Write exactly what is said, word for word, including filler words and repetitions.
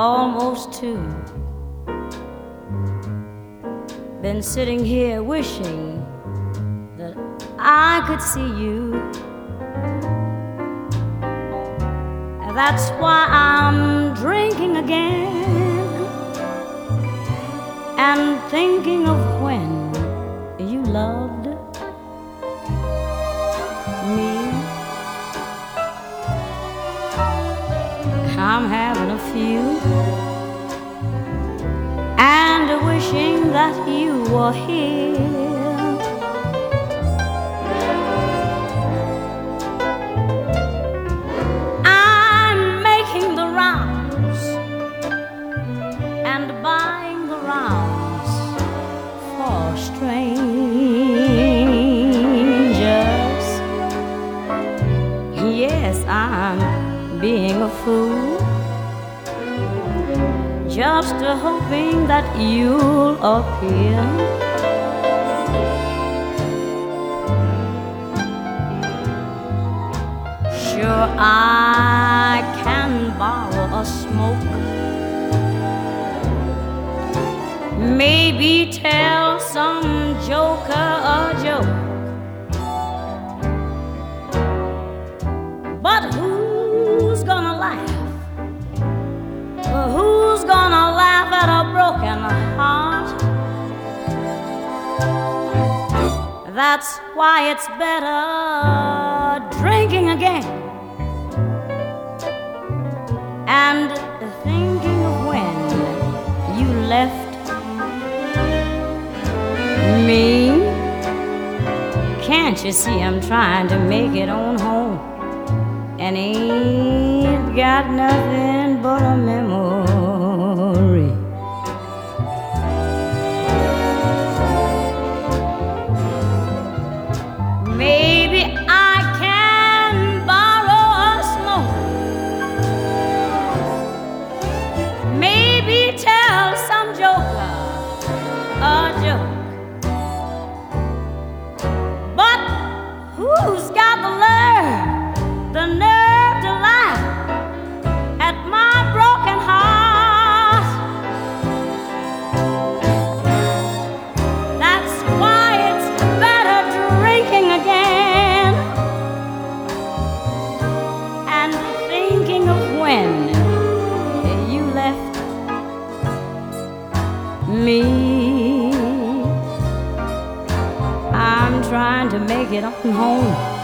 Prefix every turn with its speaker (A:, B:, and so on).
A: almost two. Been sitting here wishing that I could see you. That's why I'm drinking again and thinking of when you loved me. I'm having a few and wishing that you were here. I'm making the rounds and buying the rounds for strangers. Yes, I'm being a fool, just hoping that you'll appear. Sure, I can borrow a smoke, maybe tell some joker a joke, but who's gonna laugh? Who's gonna laugh at a broken heart? That's why it's better drinking again and thinking of when you left me. Can't you see I'm trying to make it on home and ain't got nothing but a memory? Maybe I can borrow a smoke, maybe tell some joker a joke, but who's got the nerve, the nerve to laugh at my broken heart? That's why it's better drinking again and thinking of when you left me. I'm trying to make it on home